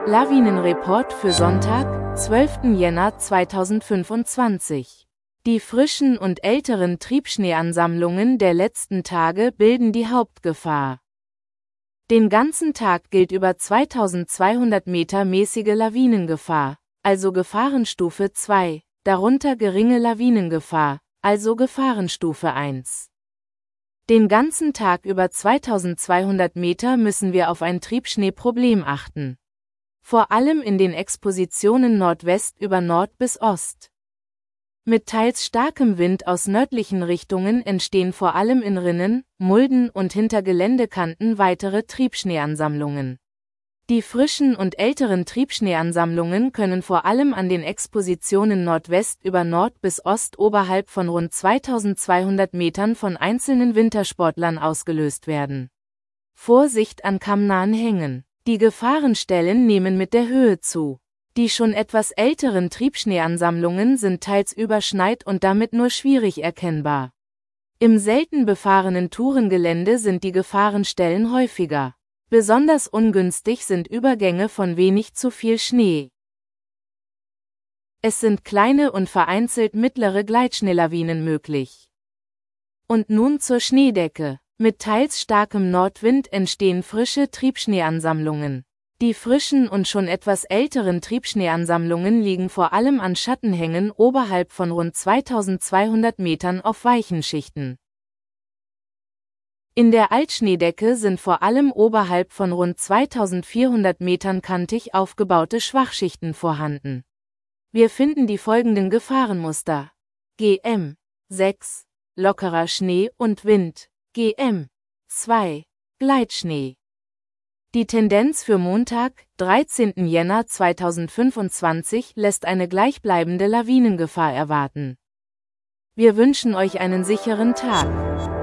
Lawinenreport für Sonntag, 12. Jänner 2025. Die frischen und älteren Triebschneeansammlungen der letzten Tage bilden die Hauptgefahr. Den ganzen Tag gilt über 2200 Meter mäßige Lawinengefahr, also Gefahrenstufe 2, darunter geringe Lawinengefahr, also Gefahrenstufe 1. Den ganzen Tag über 2200 Meter müssen wir auf ein Triebschneeproblem achten. Vor allem in den Expositionen Nordwest über Nord bis Ost. Mit teils starkem Wind aus nördlichen Richtungen entstehen vor allem in Rinnen, Mulden und hinter Geländekanten weitere Triebschneeansammlungen. Die frischen und älteren Triebschneeansammlungen können vor allem an den Expositionen Nordwest über Nord bis Ost oberhalb von rund 2200 Metern von einzelnen Wintersportlern ausgelöst werden. Vorsicht an kammnahen Hängen. Die Gefahrenstellen nehmen mit der Höhe zu. Die schon etwas älteren Triebschneeansammlungen sind teils überschneit und damit nur schwierig erkennbar. Im selten befahrenen Tourengelände sind die Gefahrenstellen häufiger. Besonders ungünstig sind Übergänge von wenig zu viel Schnee. Es sind kleine und vereinzelt mittlere Gleitschneelawinen möglich. Und nun zur Schneedecke. Mit teils starkem Nordwind entstehen frische Triebschneeansammlungen. Die frischen und schon etwas älteren Triebschneeansammlungen liegen vor allem an Schattenhängen oberhalb von rund 2200 Metern auf weichen Schichten. In der Altschneedecke sind vor allem oberhalb von rund 2400 Metern kantig aufgebaute Schwachschichten vorhanden. Wir finden die folgenden Gefahrenmuster. GM 6 lockerer Schnee und Wind. GM 2 Gleitschnee. Die Tendenz für Montag, 13. Jänner 2025 lässt eine gleichbleibende Lawinengefahr erwarten. Wir wünschen euch einen sicheren Tag.